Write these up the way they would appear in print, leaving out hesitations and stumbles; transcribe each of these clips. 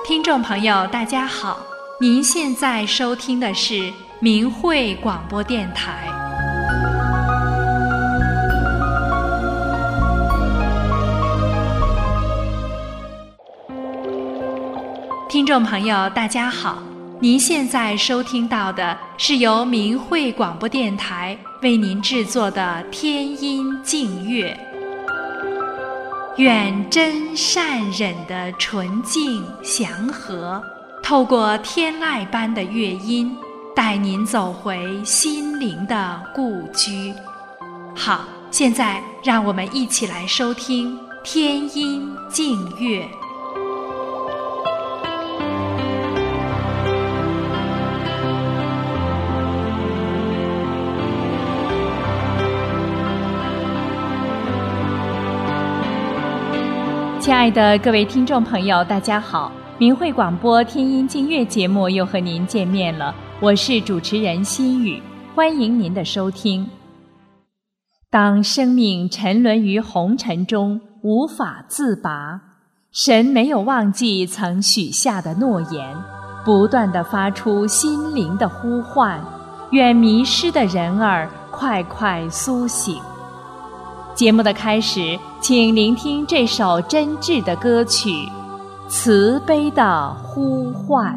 听众朋友大家好，您现在收听的是明慧广播电台。听众朋友大家好，您现在收听到的是由明慧广播电台为您制作的天音净乐。愿真善忍的纯净祥和，透过天籁般的乐音，带您走回心灵的故居。好，现在让我们一起来收听天音净乐。亲爱的各位听众朋友大家好，明慧广播天音净乐节目又和您见面了，我是主持人心雨，欢迎您的收听。当生命沉沦于红尘中无法自拔，神没有忘记曾许下的诺言，不断地发出心灵的呼唤，愿迷失的人儿快快苏醒。节目的开始，请聆听这首真挚的歌曲《慈悲的呼唤》。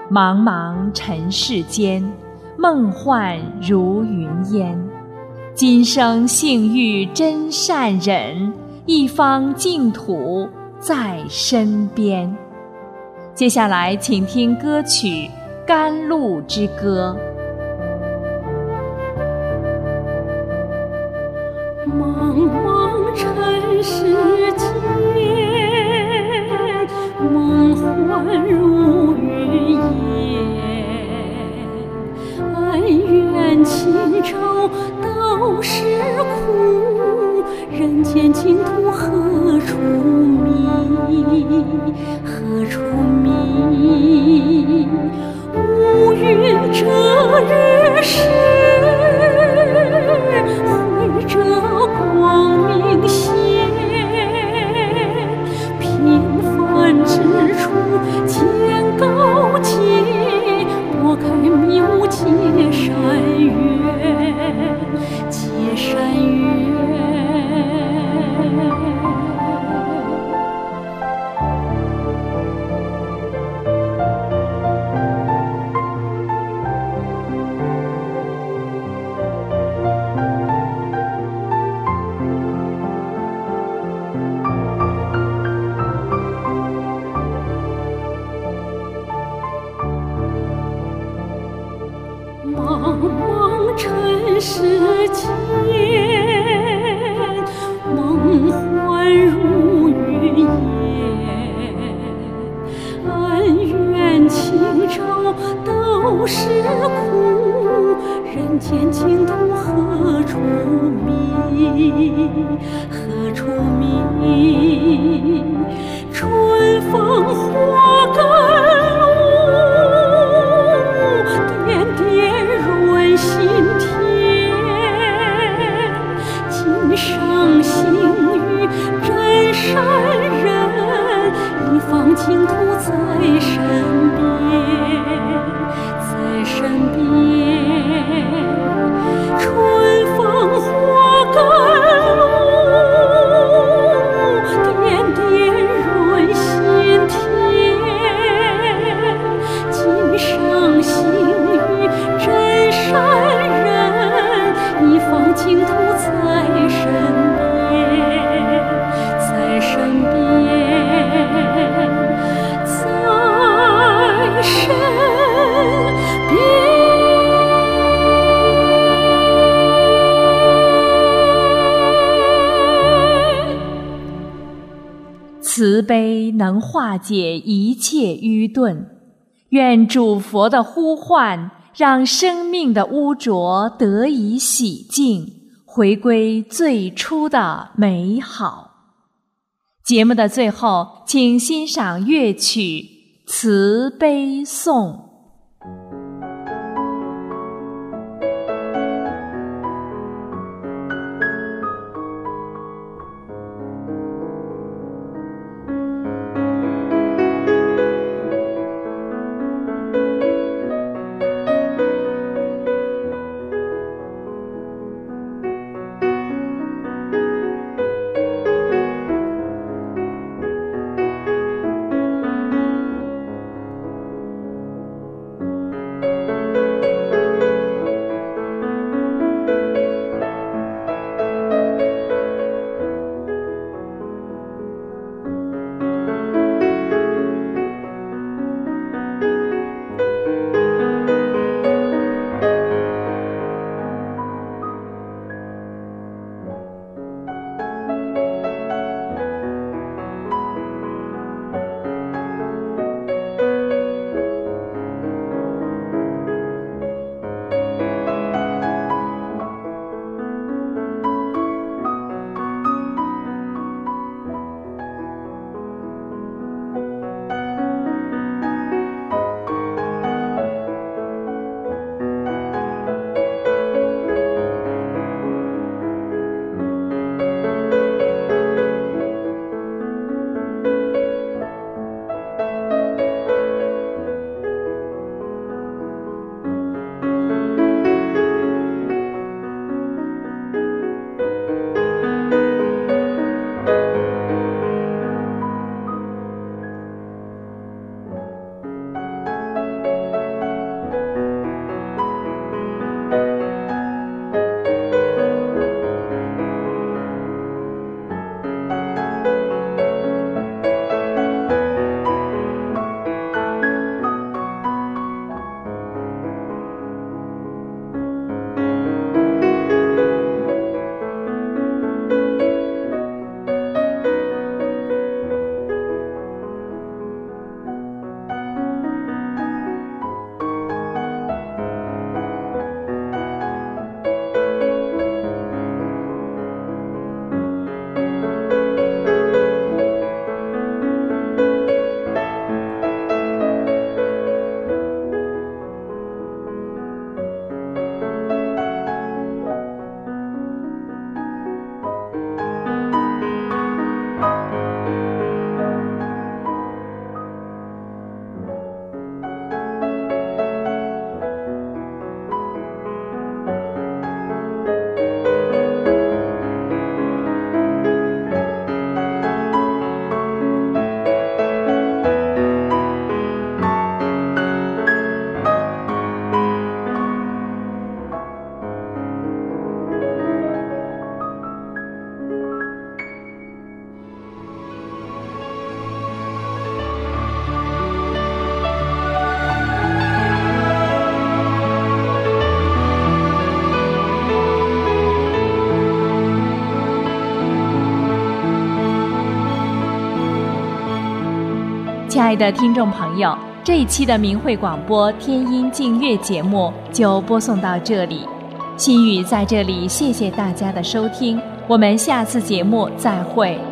茫茫尘世间，梦幻如云烟。今生幸遇真善人，一方净土在身边。接下来请听歌曲《甘露之歌》。 茫茫尘世间，梦幻如云烟。恩怨情仇都是苦，人间净土何处觅？何处觅？乌云遮日时，慧者光明现。平凡之处见高洁，拨开迷雾结善缘，结善缘。茫茫尘世间，梦幻如云烟。恩怨情仇都是苦，人间净土何处觅？何处觅？春风花甘露，点点润心田。今生幸遇真善人，一方净土在身边，在身边。春风花甘露，点点润心田。今生幸遇真善人，一方净土在身边，在身边，在身边。 慈悲能化解一切愚钝，愿主佛的呼唤让生命的污浊得以洗净，回归最初的美好。节目的最后，请欣赏乐曲《慈悲颂》。 亲爱的听众朋友，这一期的明慧广播天音净月节目就播送到这里。心语在这里谢谢大家的收听，我们下次节目再会。